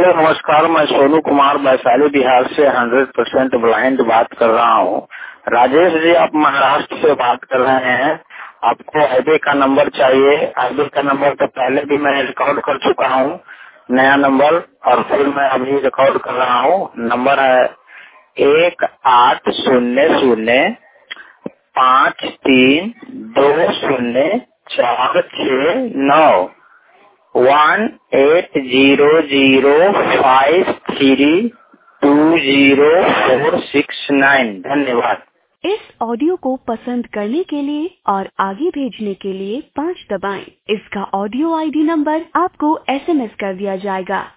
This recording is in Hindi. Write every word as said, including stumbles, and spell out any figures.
हेलो नमस्कार, मैं सोनू कुमार वैशाली बिहार से हंड्रेड परसेंट ब्लाइंड बात कर रहा हूँ। राजेश जी, आप महाराष्ट्र से बात कर रहे हैं। आपको हाईवे का नंबर चाहिए। हाईवे का नंबर तो पहले भी मैं रिकॉर्ड कर चुका हूँ, नया नंबर, और फिर मैं अभी रिकॉर्ड कर रहा हूँ। नंबर है एक आठ शून्य शून्य पाँच तीन दो शून्य चार छः नौ one eight zero zero five three two zero four six nine. धन्यवाद। इस ऑडियो को पसंद करने के लिए और आगे भेजने के लिए पाँच दबाएं। इसका ऑडियो आईडी नंबर आपको एसएमएस कर दिया जाएगा।